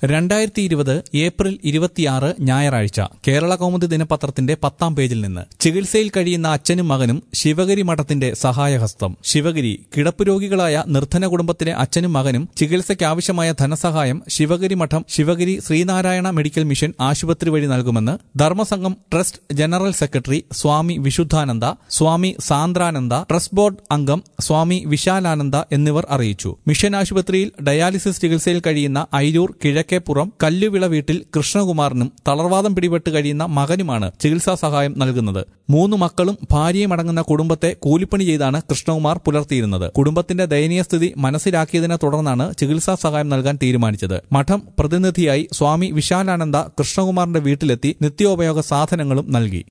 2020 April 26 ഞായറാഴ്ച കേരള കൗമുദി ദിനപത്രത്തിന്റെ 10-ാം പേജിൽ നിന്ന് ചികിത്സയിൽ കഴിയുന്ന അച്ഛനും മകനും ശിവഗിരി മഠത്തിന്റെ സഹായഹസ്തം. ശിവഗിരി കിടപ്പ് രോഗികളായ നിർധന കുടുംബത്തിലെ അച്ഛനും മകനും ചികിത്സയ്ക്കാവശ്യമായ ധനസഹായം ശിവഗിരി മഠം ശിവഗിരി ശ്രീനാരായണ മെഡിക്കൽ മിഷൻ ആശുപത്രി വഴി നൽകുമെന്ന് Dharmasangham trust general secretary Swami Vishuddhananda, Swami Sandrananda, trust board അംഗം സ്വാമി വിശാലാനന്ദ എന്നിവർ അറിയിച്ചു. മിഷൻ ആശുപത്രിയിൽ ഡയാലിസിസ് ചികിത്സയിൽ കഴിയുന്ന ഐരൂർ കിഴക്കേപ്പുറം കല്ലുവിള വീട്ടിൽ കൃഷ്ണകുമാറിനും തളർവാദം പിടിപെട്ട് കഴിയുന്ന മകനുമാണ് ചികിത്സാ സഹായം നൽകുന്നത്. 3 മക്കളും ഭാര്യയും അടങ്ങുന്ന കുടുംബത്തെ കൂലിപ്പണി ചെയ്താണ് കൃഷ്ണകുമാർ പുലർത്തിയിരുന്നത്. കുടുംബത്തിന്റെ ദയനീയ സ്ഥിതി മനസ്സിലാക്കിയതിനെ തുടർന്നാണ് ചികിത്സാ സഹായം നൽകാൻ തീരുമാനിച്ചത്. മഠം പ്രതിനിധിയായി സ്വാമി വിശാലാനന്ദ കൃഷ്ണകുമാറിന്റെ വീട്ടിലെത്തി നിത്യോപയോഗ സാധനങ്ങളും നൽകി.